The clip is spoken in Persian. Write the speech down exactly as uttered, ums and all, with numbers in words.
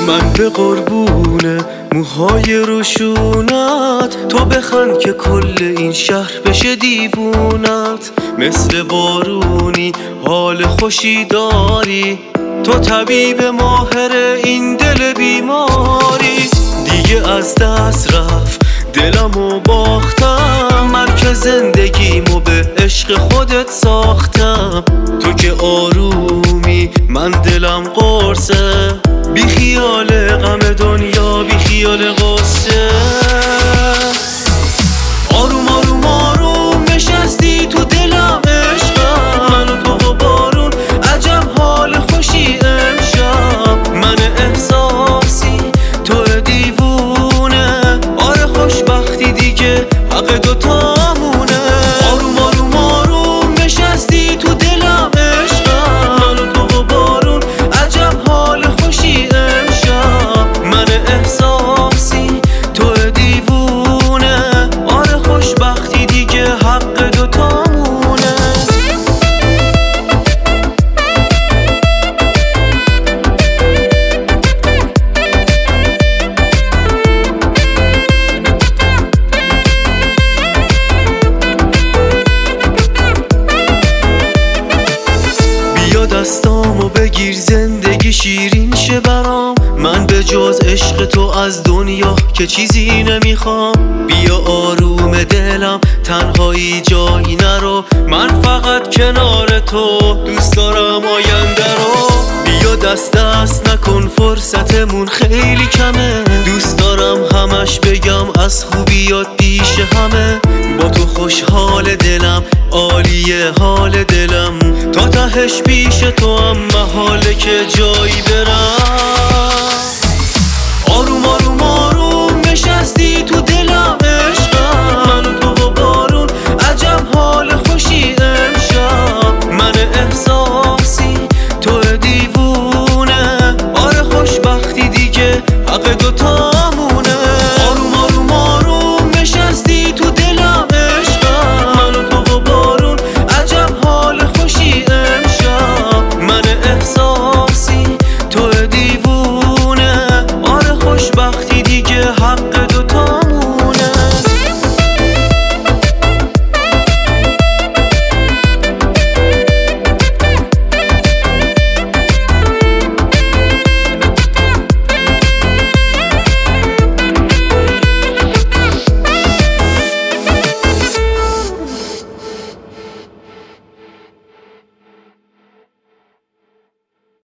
من به قربونه موهای روشونت، تو بخند که کل این شهر بشه دیوونت. مثل بارونی حال خوشی داری، تو طبیب ماهر این دل بیماری. دیگه از دست رفت دلمو باختم، من که زندگیمو به عشق خودت ساختم. تو که آرومی من دلم قرصه، بی خیال غم دنیا بی خیال غصه. آروم آروم آروم نشستی تو دلم عشقم، من و تو و بارون عجب حال خوشی امشب. من احساسی تو دیوونه، آره خوشبختی دیگه حق دوتامونه. آروم آروم آروم نشستی تو دلم عشقم، من و تو و بارون عجب حال خوشی امشب. من احساسی تو دیوونه، آره خوشبختی دیگه حق دوتامونه. بیا دستامو بگیر زندگی شیرین شه برام، من به جز عشق تو از دنیا که چیزی نمیخوام. بیا آروم دلم تنهایی جایی نرو، من فقط کنار تو دوست دارم آینده رو. بیا دست دست نکن فرصتمون خیلی کمه، دوست دارم همش بگم از خوبیات پیش همه. با تو خوشحال دلم عالیه حال دلم، تا تهش پیش تو هم محاله که جایی برم.